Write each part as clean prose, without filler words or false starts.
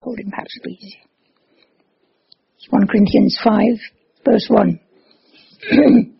hold in perhaps, please. 1 Corinthians 5, verse 1. It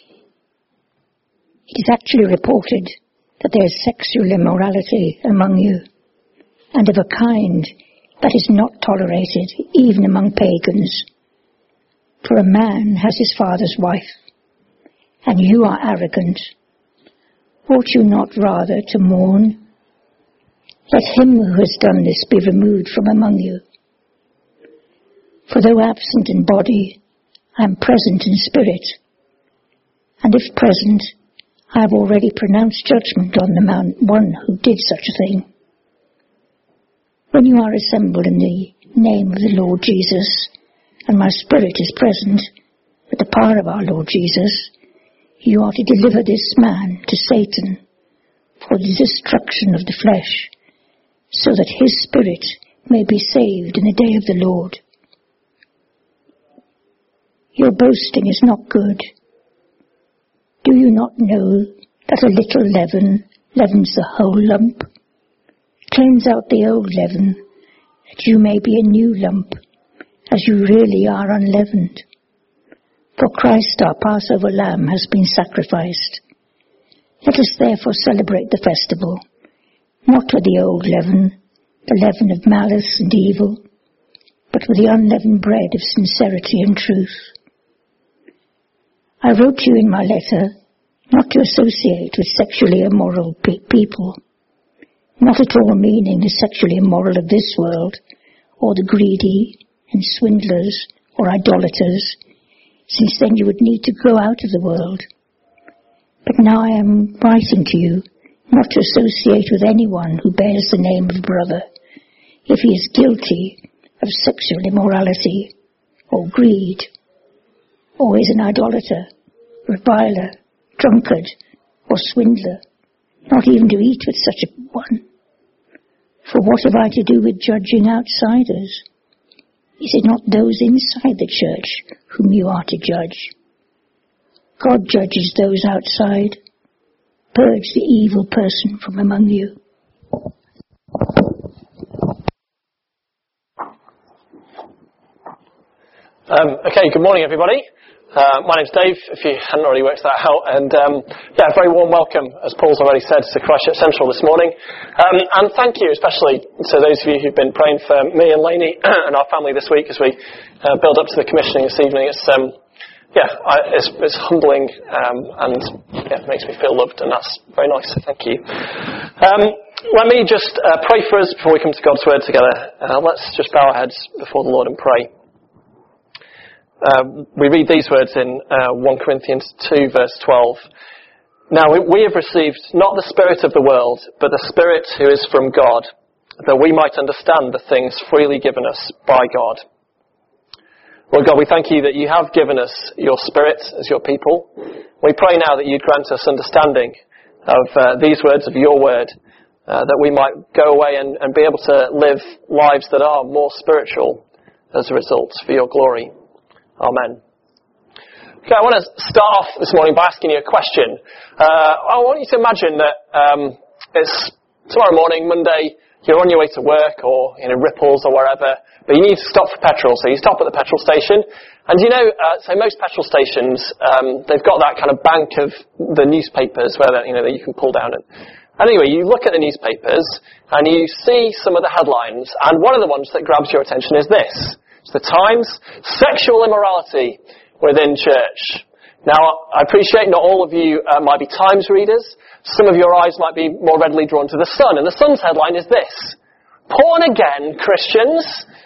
is actually reported that there is sexual immorality among you, and of a kind that is not tolerated even among pagans. For a man has his father's wife, and you are arrogant. Ought you not rather to mourn? Let him who has done this be removed from among you. For though absent in body, I am present in spirit, and if present, I have already pronounced judgment on the one who did such a thing. When you are assembled in the name of the Lord Jesus, and my spirit is present with the power of our Lord Jesus, you are to deliver this man to Satan for the destruction of the flesh, so that his spirit may be saved in the day of the Lord. Your boasting is not good. Do you not know that a little leaven leavens the whole lump? Cleanse out the old leaven, that you may be a new lump, as you really are unleavened. For Christ our Passover lamb has been sacrificed. Let us therefore celebrate the festival, not with the old leaven, the leaven of malice and evil, but with the unleavened bread of sincerity and truth. I wrote to you in my letter not to associate with sexually immoral people, not at all meaning the sexually immoral of this world, or the greedy and swindlers or idolaters, since then you would need to go out of the world. But now I am writing to you not to associate with anyone who bears the name of brother, if he is guilty of sexual immorality, or greed, or is an idolater, reviler, drunkard, or swindler, not even to eat with such a one. For what have I to do with judging outsiders? Is it not those inside the church whom you are to judge? God judges those outside. Purge the evil person from among you. Okay, good morning everybody. My name's Dave, if you hadn't already worked that out, and very warm welcome, as Paul's already said, to Christchurch Central this morning. And thank you especially to those of you who've been praying for me and Lainey and our family this week as we build up to the commissioning this evening. It's humbling and it makes me feel loved, and that's very nice, so thank you. Let me just pray for us before we come to God's Word together. Let's just bow our heads before the Lord and pray. We read these words in 1 Corinthians 2 verse 12. Now we have received not the spirit of the world, but the Spirit who is from God, that we might understand the things freely given us by God. Lord God, we thank you that you have given us your Spirit as your people. We pray now that you'd grant us understanding of these words of your word, that we might go away and be able to live lives that are more spiritual as a result, for your glory. Amen. Okay, I want to start off this morning by asking you a question. I want you to imagine that it's tomorrow morning, Monday, you're on your way to work or Ripples or wherever, but you need to stop for petrol, so you stop at the petrol station. And so most petrol stations, they've got that kind of bank of the newspapers where that you can pull down. And anyway, you look at the newspapers and you see some of the headlines, and one of the ones that grabs your attention is this. It's the Times: sexual immorality within church. Now, I appreciate not all of you might be Times readers. Some of your eyes might be more readily drawn to the Sun. And the Sun's headline is this: born again Christians.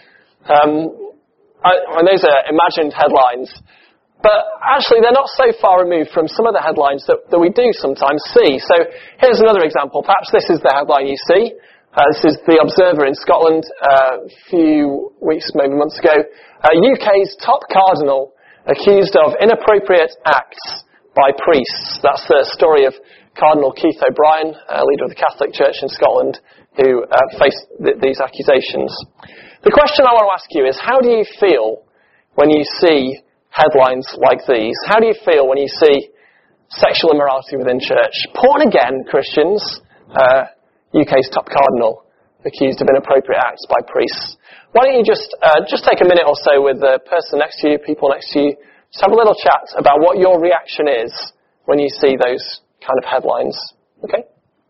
Those are imagined headlines. But actually, they're not so far removed from some of the headlines that we do sometimes see. So here's another example. Perhaps this is the headline you see. This is The Observer in Scotland a few weeks, maybe months ago. UK's top cardinal accused of inappropriate acts by priests. That's the story of Cardinal Keith O'Brien, leader of the Catholic Church in Scotland, who faced these accusations. The question I want to ask you is, how do you feel when you see headlines like these? How do you feel when you see sexual immorality within church? Born again Christians, UK's top cardinal accused of inappropriate acts by priests. why don't you just take a minute or so with the person next to you, people next to you, just have a little chat about what your reaction is when you see those kind of headlines. Okay?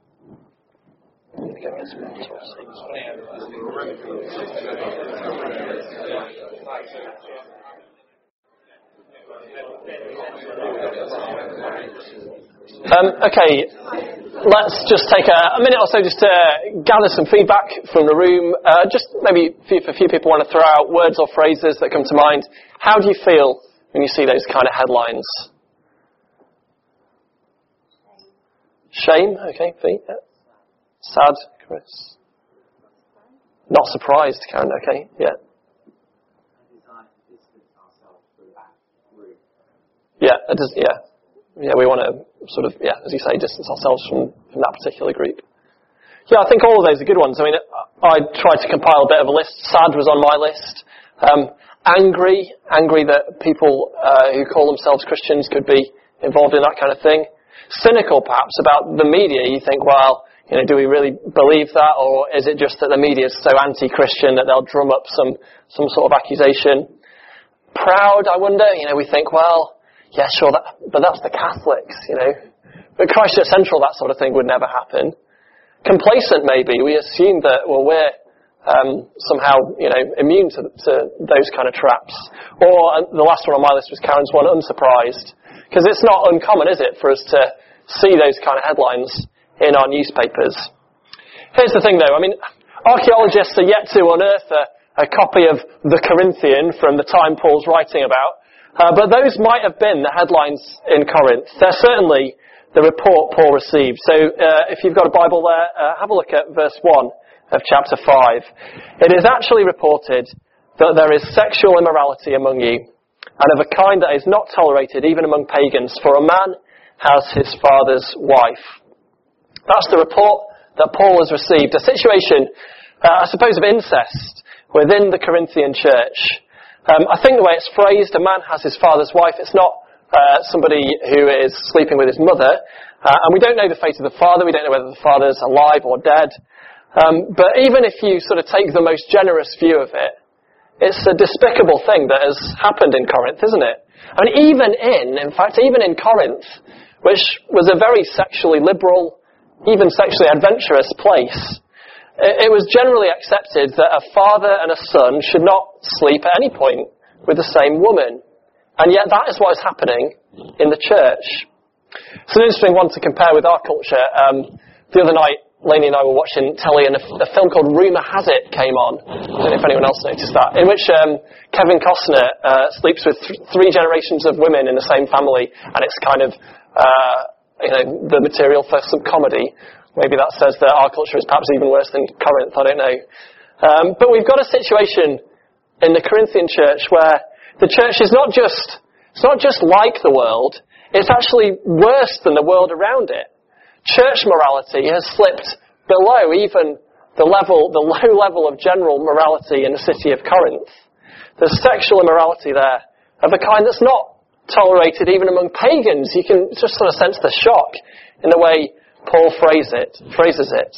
Okay, let's just take a minute or so just to gather some feedback from the room. Just maybe if a few people want to throw out words or phrases that come to mind. How do you feel when you see those kind of headlines? Shame, okay, Pete. Sad, Chris. Not surprised, Karen, okay, yeah. Yeah, it does, yeah. Yeah, we want to sort of, yeah, as you say, distance ourselves from that particular group. Yeah, I think all of those are good ones. I mean, I tried to compile a bit of a list. Sad was on my list. Angry that people who call themselves Christians could be involved in that kind of thing. Cynical, perhaps, about the media. You think, well, you know, do we really believe that, or is it just that the media is so anti-Christian that they'll drum up some sort of accusation? Proud, I wonder. You know, we think, well, yeah, sure, but that's the Catholics, you know. But Christchurch Central, that sort of thing would never happen. Complacent, maybe. We assume that, well, we're somehow, you know, immune to those kind of traps. Or the last one on my list was Karen's one, unsurprised. Because it's not uncommon, is it, for us to see those kind of headlines in our newspapers. Here's the thing, though. I mean, archaeologists are yet to unearth a copy of the Corinthian from the time Paul's writing about. But those might have been the headlines in Corinth. They're certainly the report Paul received. So if you've got a Bible there, have a look at verse 1 of chapter 5. It is actually reported that there is sexual immorality among you, and of a kind that is not tolerated even among pagans, for a man has his father's wife. That's the report that Paul has received. A situation, I suppose, of incest within the Corinthian church. I think the way it's phrased, a man has his father's wife, it's not somebody who is sleeping with his mother. And we don't know the fate of the father, we don't know whether the father's alive or dead. But even if you sort of take the most generous view of it, it's a despicable thing that has happened in Corinth, isn't it? I mean, even in Corinth, which was a very sexually liberal, even sexually adventurous place, it was generally accepted that a father and a son should not sleep at any point with the same woman. And yet that is what is happening in the church. It's an interesting one to compare with our culture. The other night, Lainey and I were watching telly and a film called Rumour Has It came on. I don't know if anyone else noticed that. In which Kevin Costner sleeps with three generations of women in the same family, and it's kind of the material for some comedy. Maybe that says that our culture is perhaps even worse than Corinth, I don't know. But we've got a situation in the Corinthian church where the church is not just like the world, it's actually worse than the world around it. Church morality has slipped below even the low level of general morality in the city of Corinth. There's sexual immorality there of a kind that's not tolerated even among pagans. You can just sort of sense the shock in the way Paul phrases it.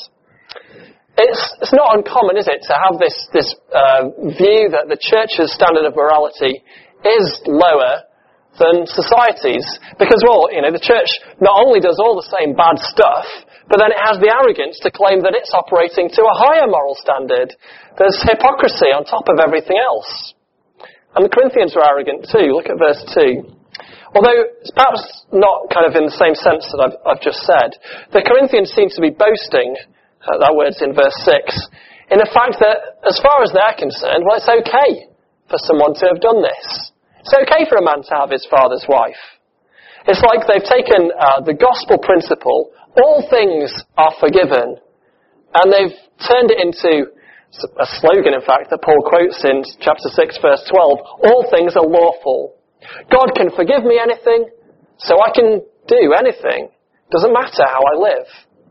It's not uncommon, is it, to have this view that the church's standard of morality is lower than society's. Because, well, you know, the church not only does all the same bad stuff, but then it has the arrogance to claim that it's operating to a higher moral standard. There's hypocrisy on top of everything else. And the Corinthians are arrogant too. Look at verse 2. Although it's perhaps not kind of in the same sense that I've just said, the Corinthians seem to be boasting, that word's in verse 6, in the fact that as far as they're concerned, well, it's okay for someone to have done this. It's okay for a man to have his father's wife. It's like they've taken the gospel principle, all things are forgiven, and they've turned it into a slogan, in fact, that Paul quotes in chapter 6, verse 12, all things are lawful. God can forgive me anything, so I can do anything. Doesn't matter how I live.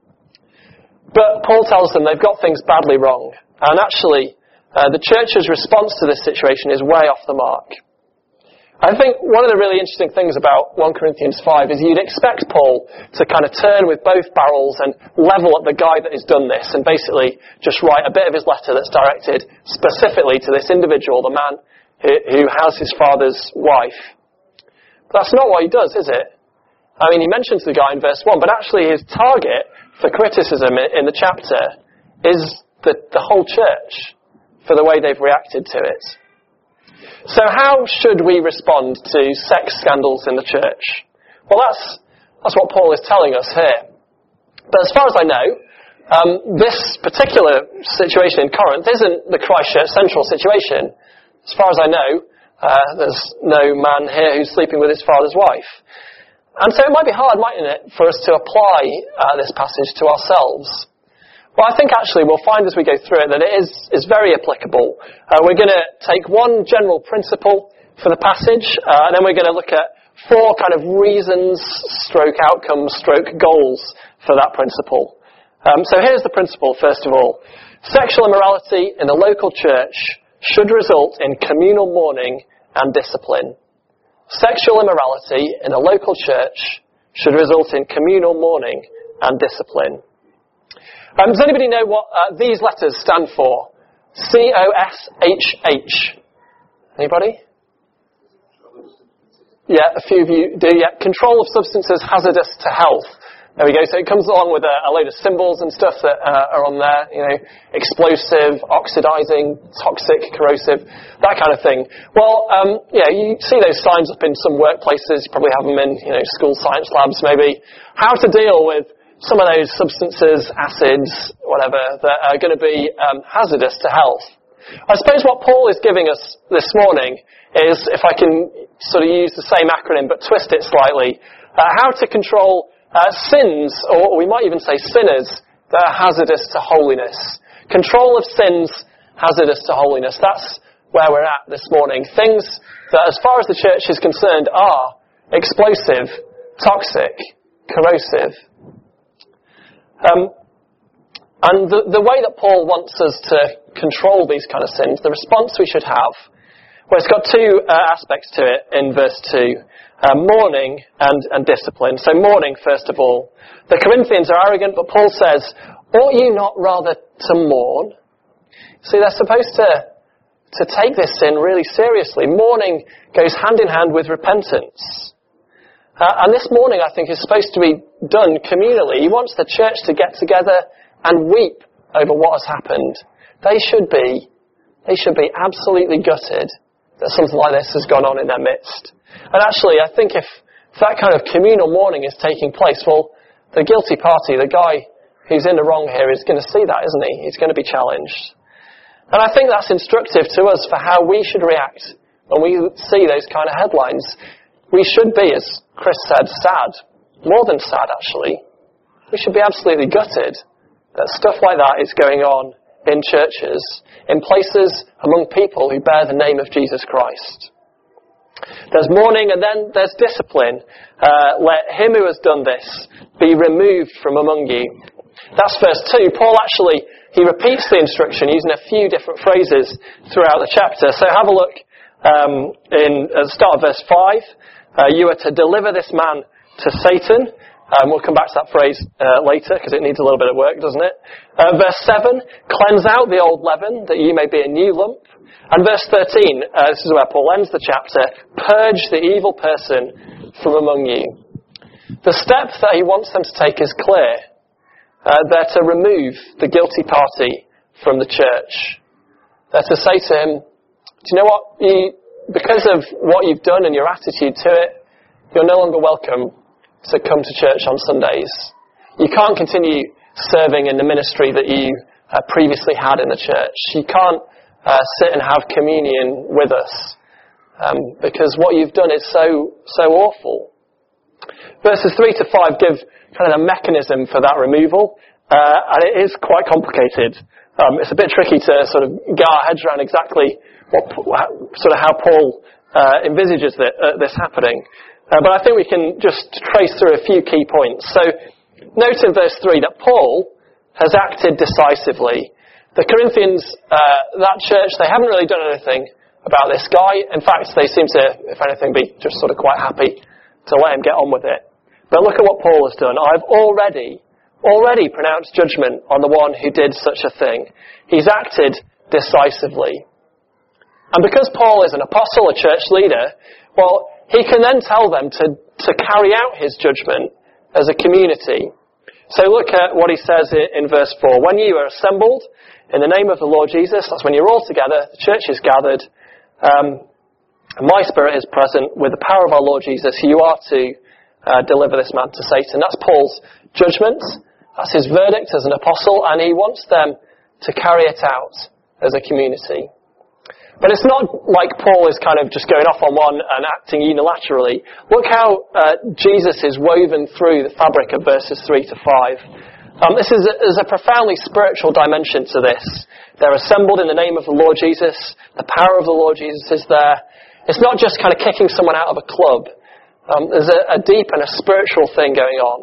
But Paul tells them they've got things badly wrong. And actually, the church's response to this situation is way off the mark. I think one of the really interesting things about 1 Corinthians 5 is you'd expect Paul to kind of turn with both barrels and level at the guy that has done this and basically just write a bit of his letter that's directed specifically to this individual, the man who has his father's wife. But that's not what he does, is it? I mean, he mentions the guy in verse 1, but actually his target for criticism in the chapter is the whole church for the way they've reacted to it. So how should we respond to sex scandals in the church? Well, that's what Paul is telling us here. But as far as I know, this particular situation in Corinth isn't the Christchurch Central situation. As far as I know, there's no man here who's sleeping with his father's wife. And so it might be hard, mightn't it, for us to apply this passage to ourselves. Well, I think actually we'll find as we go through it that it is very applicable. We're going to take one general principle for the passage, and then we're going to look at 4 kind of reasons, stroke outcomes, stroke goals for that principle. So here's the principle, first of all. Sexual immorality in the local church should result in communal mourning and discipline. Sexual immorality in a local church should result in communal mourning and discipline. Does anybody know what these letters stand for? COSHH. Anybody? Yeah, a few of you do. Yeah, control of substances hazardous to health. There we go. So it comes along with a load of symbols and stuff that are on there. You know, explosive, oxidizing, toxic, corrosive, that kind of thing. Well, you see those signs up in some workplaces. You probably have them in, school science labs maybe. How to deal with some of those substances, acids, whatever, that are going to be hazardous to health. I suppose what Paul is giving us this morning is, if I can sort of use the same acronym but twist it slightly, how to control sins, or we might even say sinners, that are hazardous to holiness. Control of sins hazardous to holiness. That's where we're at this morning. Things that, as far as the church is concerned, are explosive, toxic, corrosive. And the way that Paul wants us to control these kind of sins, the response we should have, well, it's got 2 aspects to it in verse 2. Mourning and discipline. So mourning, first of all. The Corinthians are arrogant, but Paul says, ought you not rather to mourn? See, they're supposed to take this sin really seriously. Mourning goes hand in hand with repentance. And this mourning, I think, is supposed to be done communally. He wants the church to get together and weep over what has happened. They should be absolutely gutted that something like this has gone on in their midst. And actually, I think if that kind of communal mourning is taking place, well, the guilty party, the guy who's in the wrong here, is going to see that, isn't he? He's going to be challenged. And I think that's instructive to us for how we should react when we see those kind of headlines. We should be, as Chris said, sad. More than sad, actually. We should be absolutely gutted that stuff like that is going on in churches, in places among people who bear the name of Jesus Christ. There's mourning, and then there's discipline. Let him who has done this be removed from among you. That's verse 2. Paul actually, he repeats the instruction using a few different phrases throughout the chapter. So have a look at the start of verse 5. You are to deliver this man to Satan. We'll come back to that phrase later because it needs a little bit of work, doesn't it? Verse 7, cleanse out the old leaven that you may be a new lump. And verse 13, this is where Paul ends the chapter, purge the evil person from among you. The step that he wants them to take is clear. They're to remove the guilty party from the church. They're to say to him, do you know what? Because of what you've done and your attitude to it, you're no longer welcome to come to church on Sundays. You can't continue serving in the ministry that you previously had in the church. You can't sit and have communion with us because what you've done is so awful. Verses 3 to 5 give kind of a mechanism for that removal, and it is quite complicated. It's a bit tricky to sort of get our heads around exactly how Paul envisages this happening. But I think we can just trace through a few key points. So note in verse 3 that Paul has acted decisively. The Corinthians, that church, they haven't really done anything about this guy. In fact, they seem to, if anything, be just sort of quite happy to let him get on with it. But look at what Paul has done. I've already pronounced judgment on the one who did such a thing. He's acted decisively. And because Paul is an apostle, a church leader, well, he can then tell them to carry out his judgment as a community. So look at what he says in verse 4. When you are assembled in the name of the Lord Jesus, that's when you're all together, the church is gathered, and my spirit is present with the power of our Lord Jesus. You are to deliver this man to Satan. That's Paul's judgment. That's his verdict as an apostle, and he wants them to carry it out as a community. But it's not like Paul is kind of just going off on one and acting unilaterally. Look how Jesus is woven through the fabric of verses 3 to 5. There's a profoundly spiritual dimension to this. They're assembled in the name of the Lord Jesus. The power of the Lord Jesus is there. It's not just kind of kicking someone out of a club. There's a deep and a spiritual thing going on.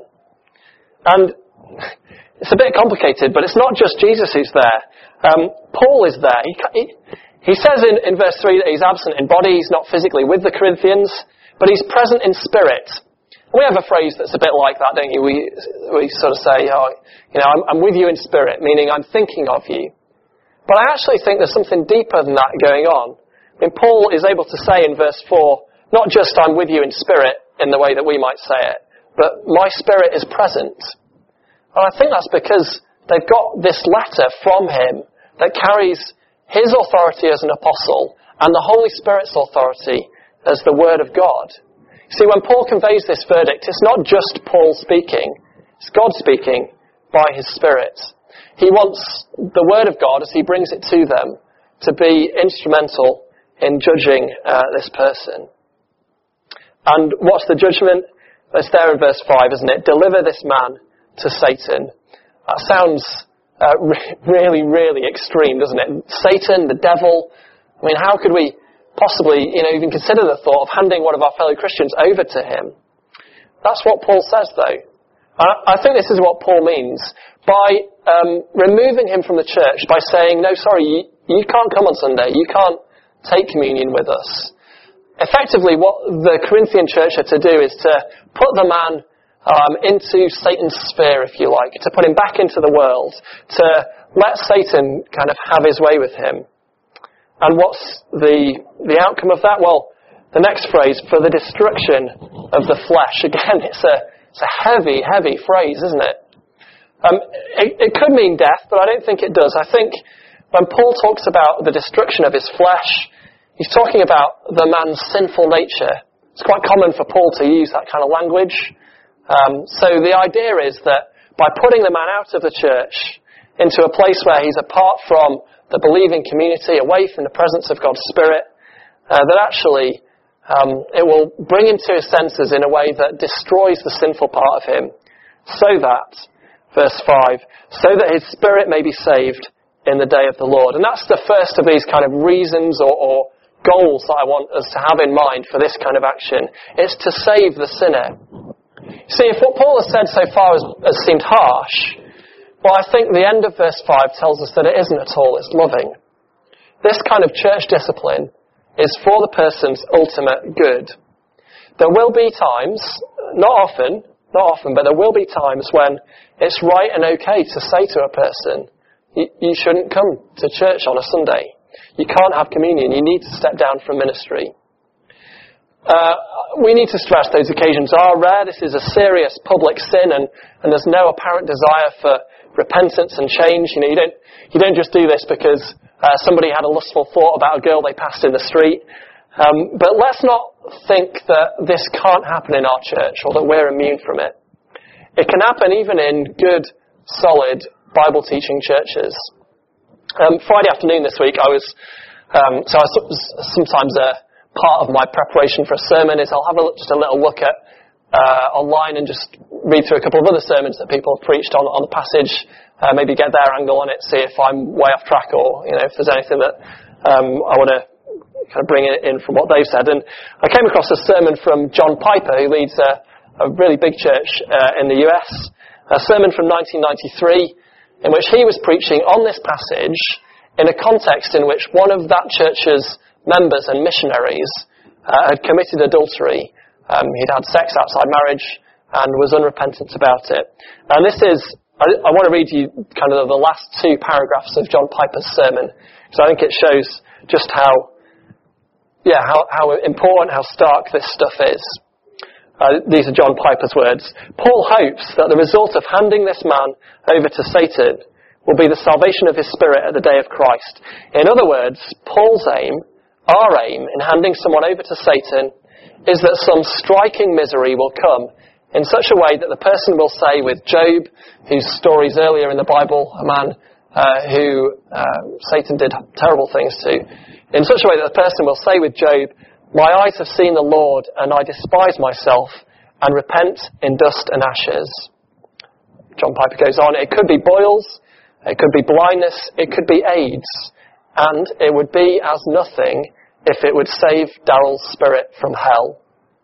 And it's a bit complicated, but it's not just Jesus who's there. Paul is there. He says in verse 3 that he's absent in body, he's not physically with the Corinthians, but he's present in spirit. And we have a phrase that's a bit like that, don't you? We sort of say, I'm with you in spirit, meaning I'm thinking of you. But I actually think there's something deeper than that going on. I mean, Paul is able to say in verse 4, not just I'm with you in spirit in the way that we might say it, but my spirit is present. And I think that's because they've got this letter from him that carries his authority as an apostle and the Holy Spirit's authority as the Word of God. See, when Paul conveys this verdict, it's not just Paul speaking. It's God speaking by his Spirit. He wants the Word of God, as he brings it to them, to be instrumental in judging this person. And what's the judgment? It's there in verse 5, isn't it? Deliver this man to Satan. That sounds really, really extreme, doesn't it? Satan, the devil. I mean, how could we possibly, even consider the thought of handing one of our fellow Christians over to him? That's what Paul says, though. I think this is what Paul means by removing him from the church, by saying, no, sorry, you can't come on Sunday. You can't take communion with us. Effectively, what the Corinthian church are to do is to put the man into Satan's sphere, if you like, to put him back into the world, to let Satan kind of have his way with him. And what's the outcome of that? Well, the next phrase, for the destruction of the flesh. Again, it's a heavy, heavy phrase, isn't it? It could mean death, but I don't think it does. I think when Paul talks about the destruction of his flesh, he's talking about the man's sinful nature. It's quite common for Paul to use that kind of language. So the idea is that by putting the man out of the church into a place where he's apart from the believing community, away from the presence of God's Spirit, that actually it will bring him to his senses in a way that destroys the sinful part of him, so that, verse 5, so that his spirit may be saved in the day of the Lord. And that's the first of these kind of reasons or goals that I want us to have in mind for this kind of action. It's to save the sinner. See, if what Paul has said so far has seemed harsh, well, I think the end of verse 5 tells us that it isn't at all. It's loving. This kind of church discipline is for the person's ultimate good. There will be times, not often, but there will be times when it's right and okay to say to a person, you shouldn't come to church on a Sunday. You can't have communion. You need to step down from ministry. We need to stress those occasions are rare. This is a serious public sin, and there's no apparent desire for repentance and change. You don't just do this because somebody had a lustful thought about a girl they passed in the street. But let's not think that this can't happen in our church or that we're immune from it. It can happen even in good, solid Bible teaching churches. Friday afternoon this week, I was sometimes part of my preparation for a sermon is I'll have just a little look at online and just read through a couple of other sermons that people have preached on the passage, maybe get their angle on it, see if I'm way off track or if there's anything that I want to kind of bring it in from what they've said. And I came across a sermon from John Piper, who leads a really big church in the US, a sermon from 1993 in which he was preaching on this passage in a context in which one of that church's members and missionaries had committed adultery. He'd had sex outside marriage and was unrepentant about it. And this is, I want to read you kind of the last two paragraphs of John Piper's sermon, because I think it shows just how important, how stark this stuff is. These are John Piper's words. Paul hopes that the result of handing this man over to Satan will be the salvation of his spirit at the day of Christ. In other words, Paul's aim, our aim, in handing someone over to Satan is that some striking misery will come in such a way that the person will say with Job, whose stories earlier in the Bible, a man who Satan did terrible things to, in such a way that the person will say with Job, my eyes have seen the Lord, and I despise myself, and repent in dust and ashes. John Piper goes on, it could be boils, it could be blindness, it could be AIDS, and it would be as nothing if it would save Daryl's spirit from hell.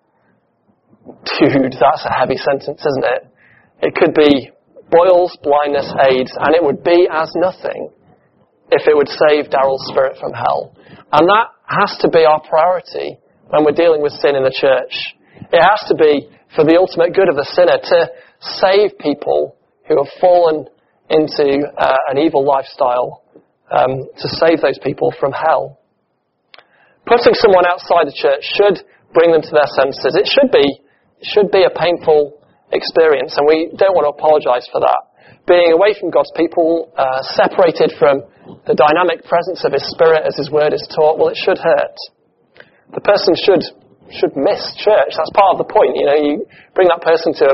Dude, that's a heavy sentence, isn't it? It could be boils, blindness, AIDS, and it would be as nothing if it would save Daryl's spirit from hell. And that has to be our priority when we're dealing with sin in the church. It has to be for the ultimate good of the sinner to save people who have fallen into an evil lifestyle, to save those people from hell. Putting someone outside the church should bring them to their senses. It should be a painful experience, and we don't want to apologise for that. Being away from God's people, separated from the dynamic presence of His Spirit as His Word is taught, well, it should hurt. The person should miss church. That's part of the point. You know, you bring that person to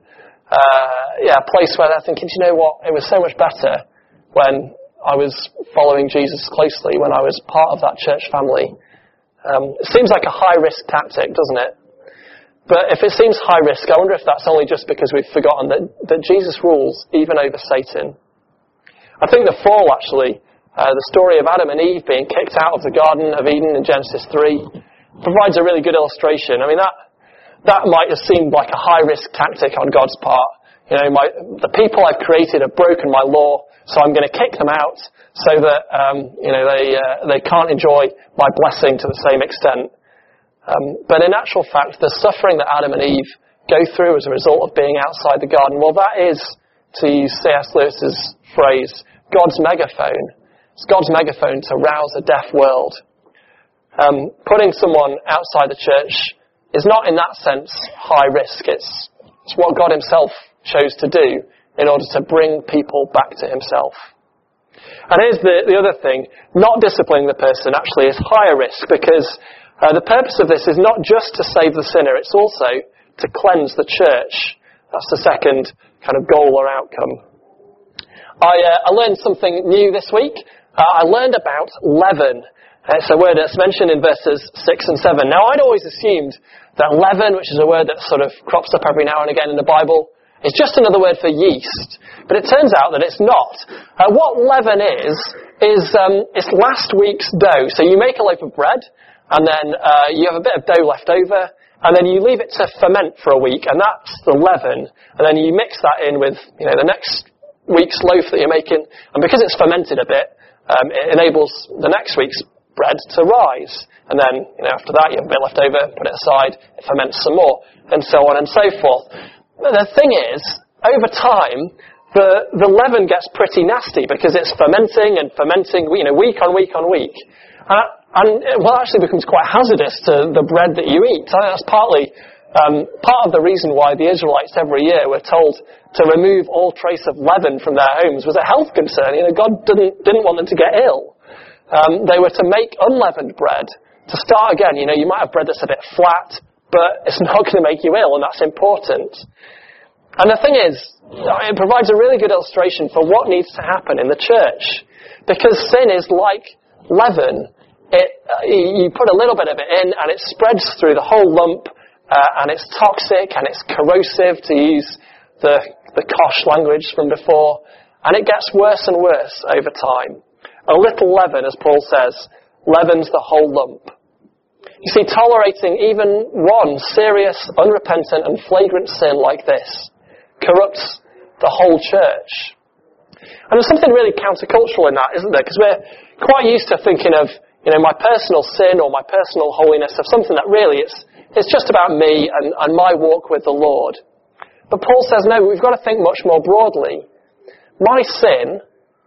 a place where they're thinking, do you know what? It was so much better when I was following Jesus closely, when I was part of that church family. It seems like a high-risk tactic, doesn't it? But if it seems high risk, I wonder if that's only just because we've forgotten that Jesus rules even over Satan. I think the fall, actually, the story of Adam and Eve being kicked out of the Garden of Eden in Genesis 3, provides a really good illustration. I mean, that might have seemed like a high-risk tactic on God's part. You know, the people I've created have broken my law, so I'm going to kick them out so that they can't enjoy my blessing to the same extent. But in actual fact, the suffering that Adam and Eve go through as a result of being outside the garden, well, that is, to use C.S. Lewis's phrase, God's megaphone. It's God's megaphone to rouse a deaf world. Putting someone outside the church is not, in that sense, high risk. It's what God Himself chose to do in order to bring people back to Himself. And here's the other thing. Not disciplining the person actually is higher risk, because the purpose of this is not just to save the sinner, it's also to cleanse the church. That's the second kind of goal or outcome. I learned something new this week. I learned about leaven. It's a word that's mentioned in verses 6 and 7. Now, I'd always assumed that leaven, which is a word that sort of crops up every now and again in the Bible, is just another word for yeast. But it turns out that it's not. What leaven is it's last week's dough. So you make a loaf of bread, and then you have a bit of dough left over, and then you leave it to ferment for a week, and that's the leaven. And then you mix that in with, the next week's loaf that you're making, and because it's fermented a bit, it enables the next week's bread to rise. And then, after that, you have a bit left over, put it aside, it ferments some more, and so on and so forth. But the thing is, over time, the leaven gets pretty nasty because it's fermenting and fermenting, week on week on week. And it actually becomes quite hazardous to the bread that you eat. I think that's partly part of the reason why the Israelites every year were told to remove all trace of leaven from their homes was a health concern. God didn't want them to get ill. They were to make unleavened bread to start again. You might have bread that's a bit flat, but it's not going to make you ill, and that's important. And the thing is, it provides a really good illustration for what needs to happen in the church. Because sin is like leaven. You put a little bit of it in, and it spreads through the whole lump, and it's toxic, and it's corrosive, to use the Kosh language from before, and it gets worse and worse over time. A little leaven, as Paul says, leavens the whole lump. You see, tolerating even one serious, unrepentant, and flagrant sin like this corrupts the whole church. And there's something really countercultural in that, isn't there? Because we're quite used to thinking of, my personal sin or my personal holiness, of something that really it's just about me and my walk with the Lord. But Paul says, no, we've got to think much more broadly. My sin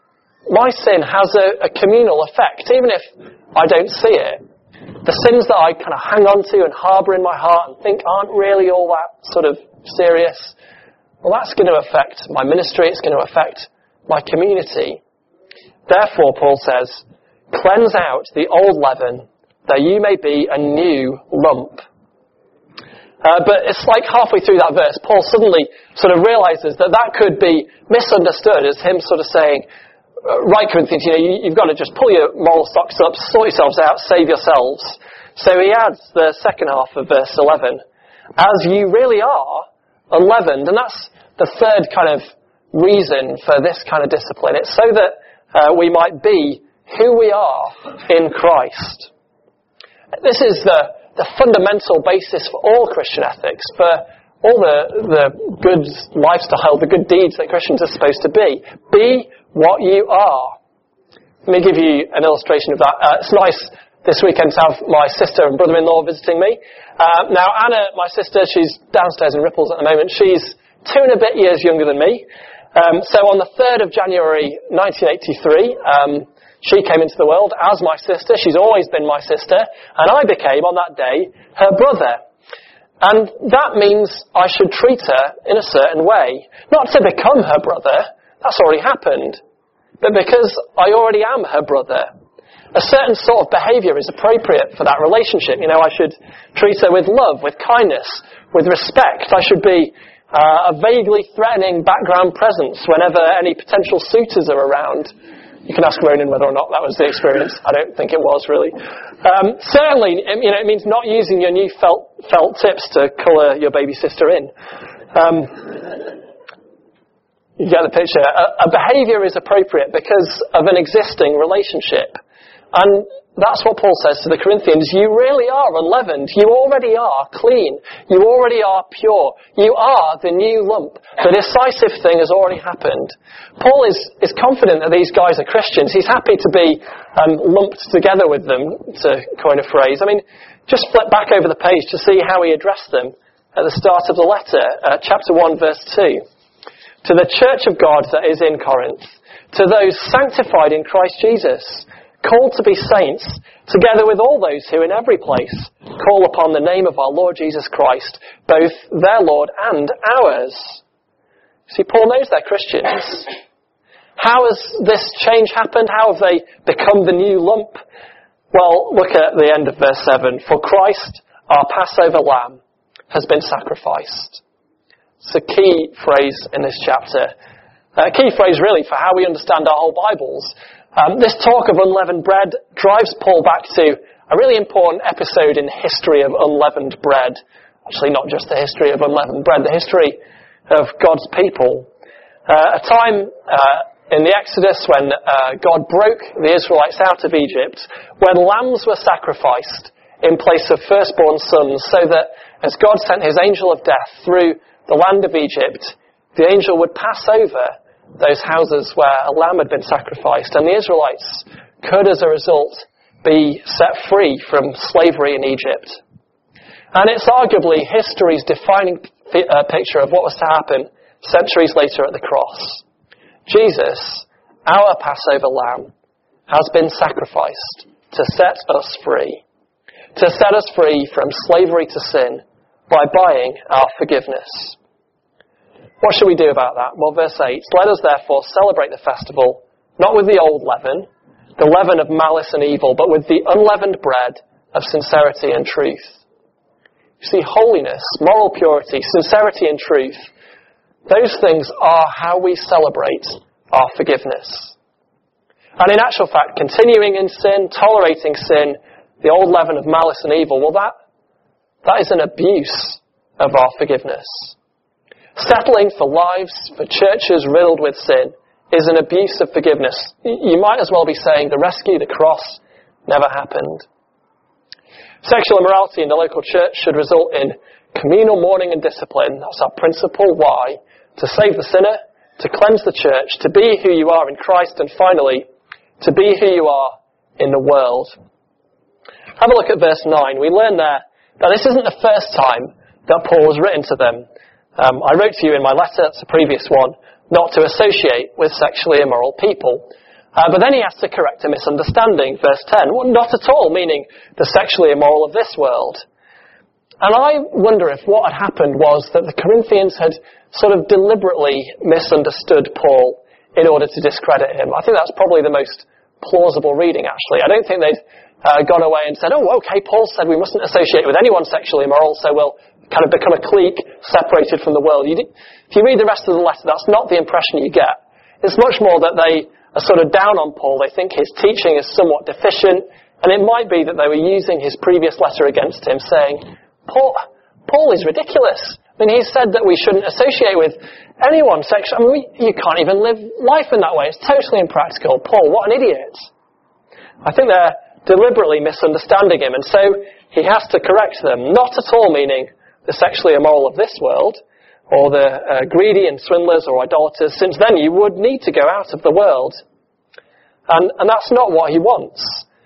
has a communal effect, even if I don't see it. The sins that I kind of hang on to and harbour in my heart and think aren't really all that sort of serious, well, that's going to affect my ministry, it's going to affect my community. Therefore, Paul says, cleanse out the old leaven, that you may be a new lump. But it's like halfway through that verse, Paul suddenly sort of realises that could be misunderstood as him sort of saying, right, Corinthians, you've got to just pull your moral socks up, sort yourselves out, save yourselves. So he adds the second half of verse 11, as you really are unleavened. And that's the third kind of reason for this kind of discipline. It's so that we might be who we are in Christ. This is the fundamental basis for all Christian ethics, for all the good lifestyle, the good deeds that Christians are supposed to be. Be what you are. Let me give you an illustration of that. It's nice this weekend to have my sister and brother-in-law visiting me. Now, Anna, my sister, she's downstairs in Ripples at the moment. She's 2 and a bit years younger than me. So on the 3rd of January 1983, she came into the world as my sister. She's always been my sister. And I became, on that day, her brother. And that means I should treat her in a certain way. Not to become her brother. That's already happened. But because I already am her brother, a certain sort of behaviour is appropriate for that relationship. I should treat her with love, with kindness, with respect. I should be a vaguely threatening background presence whenever any potential suitors are around. You can ask Ronan whether or not that was the experience. I don't think it was, really. Certainly, it means not using your new felt tips to colour your baby sister in. You get the picture. A behaviour is appropriate because of an existing relationship. And that's what Paul says to the Corinthians. You really are unleavened. You already are clean. You already are pure. You are the new lump. The decisive thing has already happened. Paul is confident that these guys are Christians. He's happy to be lumped together with them, to coin a phrase. Just flip back over the page to see how he addressed them at the start of the letter, chapter 1, verse 2. To the church of God that is in Corinth, to those sanctified in Christ Jesus, called to be saints, together with all those who in every place call upon the name of our Lord Jesus Christ, both their Lord and ours. See, Paul knows they're Christians. How has this change happened? How have they become the new lump? Well, look at the end of verse 7. For Christ, our Passover lamb, has been sacrificed. It's a key phrase in this chapter. A key phrase, really, for how we understand our whole Bibles. This talk of unleavened bread drives Paul back to a really important episode in the history of unleavened bread. Actually, not just the history of unleavened bread, the history of God's people. A time in the Exodus when God broke the Israelites out of Egypt, when lambs were sacrificed in place of firstborn sons, so that as God sent his angel of death through the land of Egypt, the angel would pass over those houses where a lamb had been sacrificed, and the Israelites could, as a result, be set free from slavery in Egypt. And it's arguably history's defining picture of what was to happen centuries later at the cross. Jesus, our Passover lamb, has been sacrificed to set us free from slavery to sin by buying our forgiveness. What should we do about that? Well, verse 8, let us therefore celebrate the festival, not with the old leaven, the leaven of malice and evil, but with the unleavened bread of sincerity and truth. You see, holiness, moral purity, sincerity and truth, those things are how we celebrate our forgiveness. And in actual fact, continuing in sin, tolerating sin, the old leaven of malice and evil, well, that is an abuse of our forgiveness. Settling for lives, for churches riddled with sin, is an abuse of forgiveness. You might as well be saying the rescue, the cross, never happened. Sexual immorality in the local church should result in communal mourning and discipline. That's our principle. Why? To save the sinner, to cleanse the church, to be who you are in Christ, and finally, to be who you are in the world. Have a look at verse 9. We learn there that this isn't the first time that Paul has written to them. I wrote to you in my letter, that's the previous one, not to associate with sexually immoral people. But then he has to correct a misunderstanding. Verse 10, well, not at all, meaning the sexually immoral of this world. And I wonder if what had happened was that the Corinthians had sort of deliberately misunderstood Paul in order to discredit him. I think that's probably the most plausible reading, actually. I don't think they'd gone away and said, oh, okay, Paul said we mustn't associate with anyone sexually immoral, so we'll kind of become a clique separated from the world. If you read the rest of the letter, that's not the impression you get. It's much more that they are sort of down on Paul. They think his teaching is somewhat deficient, and it might be that they were using his previous letter against him, saying, Paul is ridiculous. I mean, he said that we shouldn't associate with anyone sexually. I mean, you can't even live life in that way. It's totally impractical. Paul, what an idiot. I think they're deliberately misunderstanding him, and so he has to correct them. Not at all meaning the sexually immoral of this world, or the greedy and swindlers or idolaters, since then you would need to go out of the world. And that's not what he wants.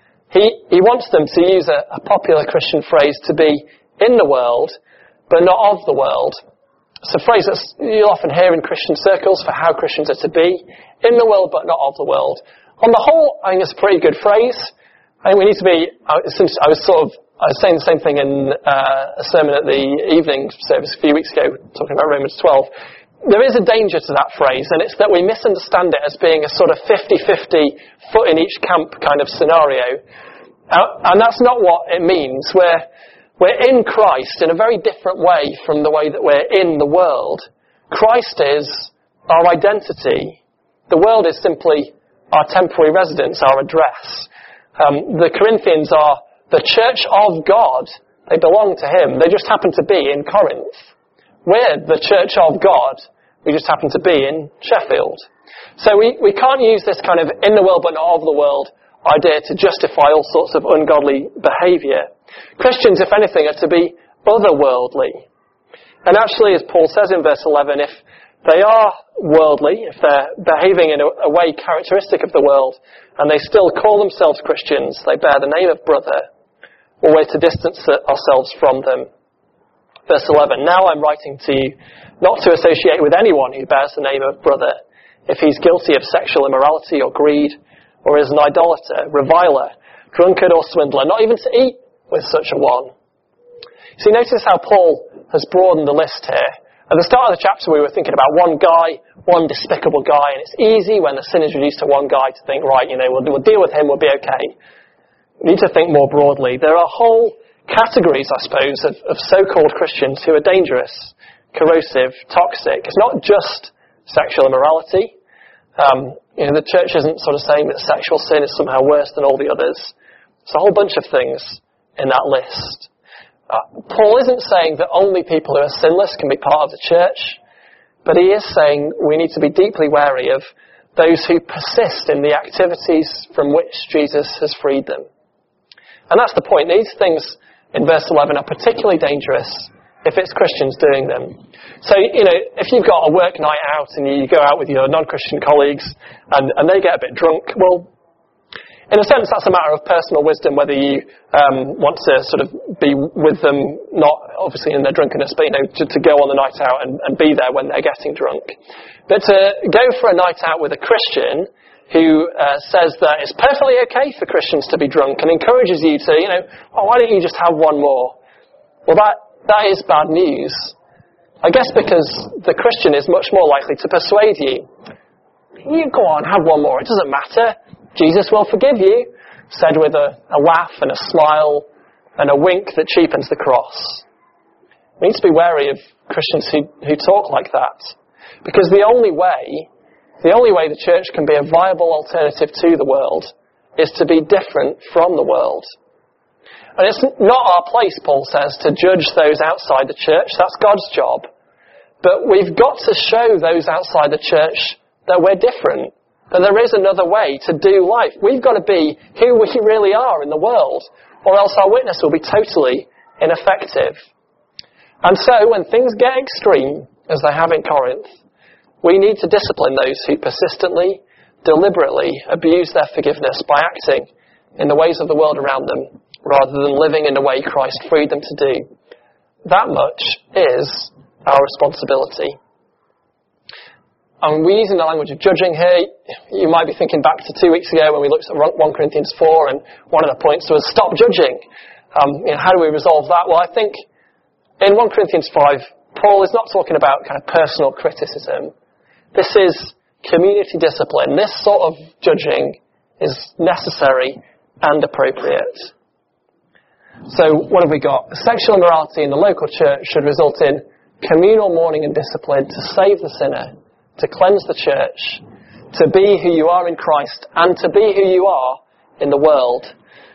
He wants them to use a popular Christian phrase, to be in the world, but not of the world. It's a phrase that you'll often hear in Christian circles for how Christians are to be, in the world but not of the world. On the whole, I think it's a pretty good phrase. I think we need to be, since I was saying the same thing in a sermon at the evening service a few weeks ago, talking about Romans 12. There is a danger to that phrase, and it's that we misunderstand it as being a sort of 50-50 foot in each camp kind of scenario. And that's not what it means. We're in Christ in a very different way from the way that we're in the world. Christ is our identity. The world is simply our temporary residence, our address. The Corinthians are the church of God. They belong to him. They just happen to be in Corinth. We're the church of God. We just happen to be in Sheffield. So we can't use this kind of in the world but not of the world idea to justify all sorts of ungodly behaviour. Christians, if anything, are to be otherworldly. And actually, as Paul says in verse 11, if they are worldly, if they're behaving in a way characteristic of the world, and they still call themselves Christians, they bear the name of brother, or we're to distance ourselves from them. Verse 11, now I'm writing to you not to associate with anyone who bears the name of brother, if he's guilty of sexual immorality or greed, or is an idolater, reviler, drunkard or swindler, not even to eat with such a one. See, notice how Paul has broadened the list here. At the start of the chapter we were thinking about one guy, one despicable guy, and it's easy when the sin is reduced to one guy to think, right, we'll deal with him, we'll be okay. We need to think more broadly. There are whole categories, I suppose, of so-called Christians who are dangerous, corrosive, toxic. It's not just sexual immorality. The church isn't sort of saying that sexual sin is somehow worse than all the others. It's a whole bunch of things in that list. Paul isn't saying that only people who are sinless can be part of the church, but he is saying we need to be deeply wary of those who persist in the activities from which Jesus has freed them. And that's the point. These things in verse 11 are particularly dangerous if it's Christians doing them. So, if you've got a work night out and you go out with your non-Christian colleagues and they get a bit drunk, well, in a sense that's a matter of personal wisdom whether you want to sort of be with them, not obviously in their drunkenness, but to go on the night out and be there when they're getting drunk. But to go for a night out with a Christian who says that it's perfectly okay for Christians to be drunk and encourages you to, why don't you just have one more? Well, that is bad news. I guess because the Christian is much more likely to persuade you. You go on, have one more, it doesn't matter. Jesus will forgive you, said with a laugh and a smile and a wink that cheapens the cross. We need to be wary of Christians who talk like that. Because the only way the church can be a viable alternative to the world is to be different from the world. And it's not our place, Paul says, to judge those outside the church. That's God's job. But we've got to show those outside the church that we're different, that there is another way to do life. We've got to be who we really are in the world, or else our witness will be totally ineffective. And so, when things get extreme, as they have in Corinth, we need to discipline those who persistently, deliberately abuse their forgiveness by acting in the ways of the world around them, rather than living in the way Christ freed them to do. That much is our responsibility. And we're using the language of judging here. You might be thinking back to 2 weeks ago when we looked at 1 Corinthians 4, and one of the points was stop judging. How do we resolve that? Well, I think in 1 Corinthians 5, Paul is not talking about kind of personal criticism. This is community discipline. This sort of judging is necessary and appropriate. So what have we got? Sexual immorality in the local church should result in communal mourning and discipline to save the sinner, to cleanse the church, to be who you are in Christ, and to be who you are in the world.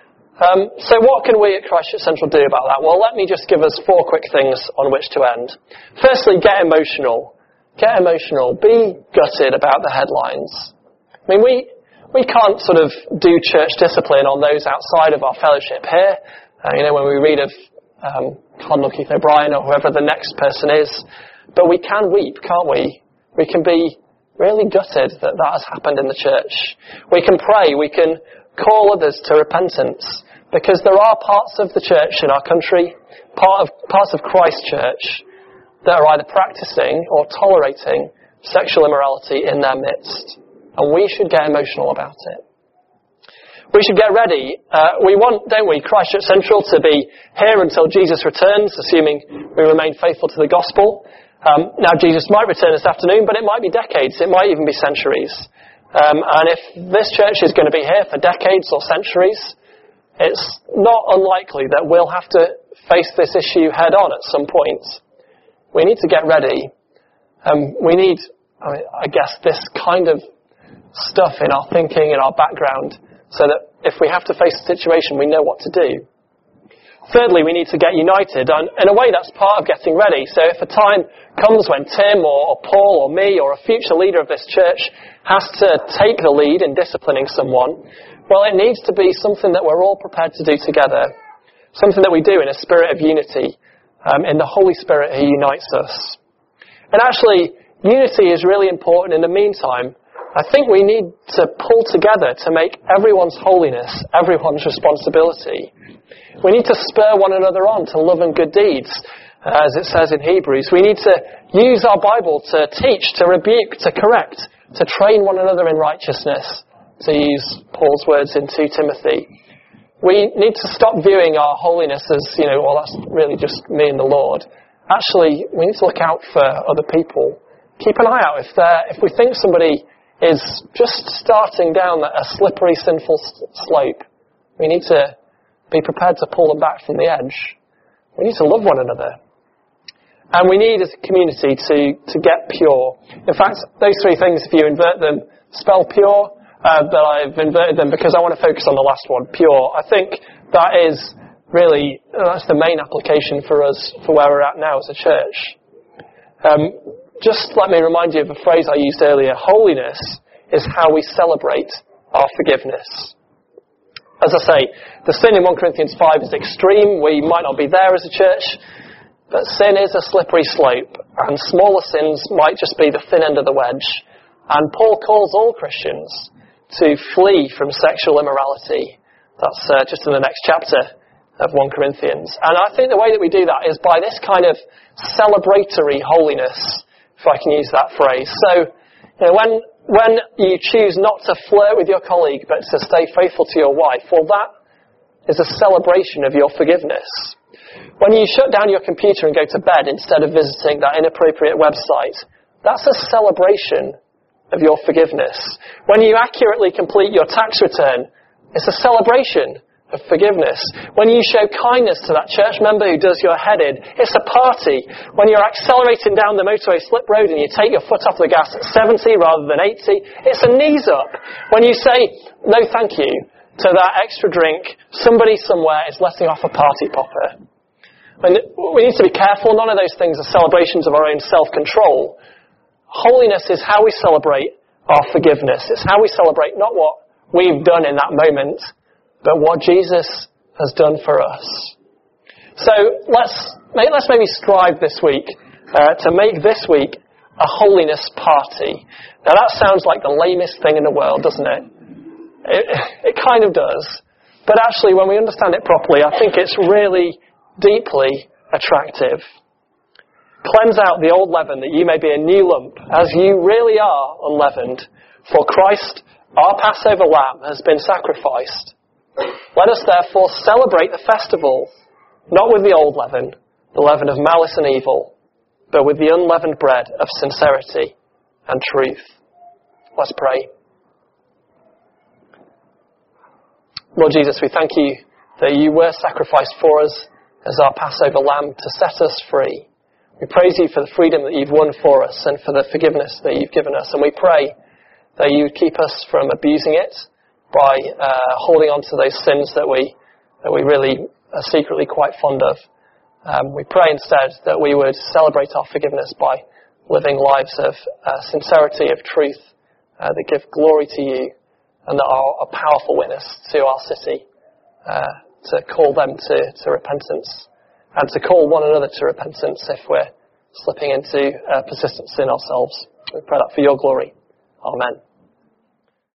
So what can we at Christchurch Central do about that? Well, let me just give us 4 quick things on which to end. Firstly, get emotional. Get emotional. Be gutted about the headlines. I mean, we can't sort of do church discipline on those outside of our fellowship here. When we read of Cardinal Keith O'Brien or whoever the next person is. But we can weep, can't we? We can be really gutted that has happened in the church. We can pray. We can call others to repentance. Because there are parts of the church in our country, parts of Christ Church, that are either practicing or tolerating sexual immorality in their midst. And we should get emotional about it. We should get ready. We want, don't we, Christchurch Central to be here until Jesus returns, assuming we remain faithful to the gospel. Now, Jesus might return this afternoon, but it might be decades. It might even be centuries. And if this church is going to be here for decades or centuries, it's not unlikely that we'll have to face this issue head on at some point. We need to get ready. We need, I guess, this kind of stuff in our thinking, in our background, so that if we have to face a situation, we know what to do. Thirdly, we need to get united, and in a way that's part of getting ready. So if a time comes when Tim or Paul or me or a future leader of this church has to take the lead in disciplining someone, well, it needs to be something that we're all prepared to do together, something that we do in a spirit of unity, in the Holy Spirit who unites us. And actually, unity is really important in the meantime. I think we need to pull together to make everyone's holiness everyone's responsibility. We need to spur one another on to love and good deeds, as it says in Hebrews. We need to use our Bible to teach, to rebuke, to correct, to train one another in righteousness, to use Paul's words in 2 Timothy. We need to stop viewing our holiness as, well, that's really just me and the Lord. Actually, we need to look out for other people. Keep an eye out if we think somebody is just starting down a slippery, sinful slope. We need to be prepared to pull them back from the edge. We need to love one another. And we need as a community to get pure. In fact, those 3 things, if you invert them, spell pure, but I've inverted them because I want to focus on the last one, pure. I think that is really, that's the main application for us, for where we're at now as a church. Just let me remind you of a phrase I used earlier. Holiness is how we celebrate our forgiveness. As I say, the sin in 1 Corinthians 5 is extreme. We might not be there as a church, but sin is a slippery slope, and smaller sins might just be the thin end of the wedge. And Paul calls all Christians to flee from sexual immorality. That's just in the next chapter of 1 Corinthians. And I think the way that we do that is by this kind of celebratory holiness, if I can use that phrase. So, when you choose not to flirt with your colleague but to stay faithful to your wife, well, that is a celebration of your forgiveness. When you shut down your computer and go to bed instead of visiting that inappropriate website, that's a celebration of your forgiveness. When you accurately complete your tax return, it's a celebration of forgiveness. When you show kindness to that church member who does your head in, it's a party. When you're accelerating down the motorway slip road and you take your foot off the gas at 70 rather than 80, it's a knees up. When you say no thank you to that extra drink, somebody somewhere is letting off a party popper. And we need to be careful. None of those things are celebrations of our own self-control. Holiness is how we celebrate our forgiveness. It's how we celebrate not what we've done in that moment, but what Jesus has done for us. So let's maybe strive this week to make this week a holiness party. Now that sounds like the lamest thing in the world, doesn't it? It kind of does. But actually, when we understand it properly, I think it's really deeply attractive. Cleanse out the old leaven that you may be a new lump, as you really are unleavened. For Christ, our Passover lamb, has been sacrificed. Let us therefore celebrate the festival, not with the old leaven, the leaven of malice and evil, but with the unleavened bread of sincerity and truth. Let's pray. Lord Jesus, we thank you that you were sacrificed for us as our Passover lamb to set us free. We praise you for the freedom that you've won for us and for the forgiveness that you've given us. And we pray that you would keep us from abusing it by holding on to those sins that we really are secretly quite fond of. We pray instead that we would celebrate our forgiveness by living lives of sincerity, of truth, that give glory to you and that are a powerful witness to our city, to call them to repentance and to call one another to repentance if we're slipping into persistent sin ourselves. We pray that for your glory. Amen.